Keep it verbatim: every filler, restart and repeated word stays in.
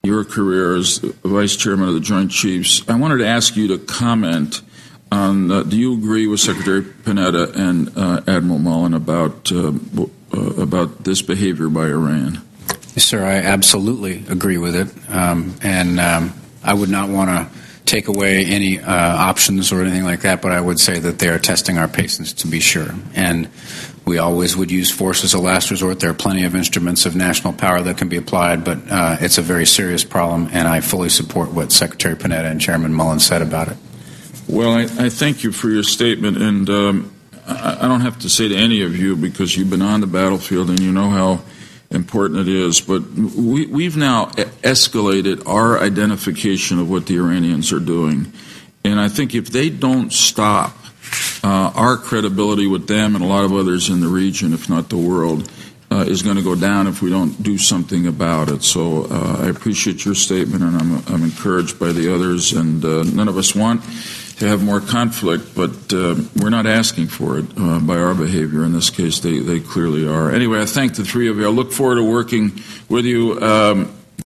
your career as Vice Chairman of the Joint Chiefs. I wanted to ask you to comment on, uh, do you agree with Secretary Panetta and uh, Admiral Mullen about, uh, uh, about this behavior by Iran? Yes, sir, I absolutely agree with it. Um, and um, I would not want to take away any uh, options or anything like that, but I would say that they are testing our patience to be sure. And we always would use force as a last resort. There are plenty of instruments of national power that can be applied, but uh, it's a very serious problem, and I fully support what Secretary Panetta and Chairman Mullen said about it. Well, I, I thank you for your statement, and um, I, I don't have to say to any of you, because you've been on the battlefield and you know how important it is, but we, we've now escalated our identification of what the Iranians are doing. And I think if they don't stop, uh, our credibility with them and a lot of others in the region, if not the world, uh, is going to go down if we don't do something about it. So uh, I appreciate your statement, and I'm, I'm encouraged by the others. And uh, none of us want to have more conflict, but uh, we're not asking for it uh, by our behavior. In this case, they, they clearly are. Anyway, I thank the three of you. I look forward to working with you. Um,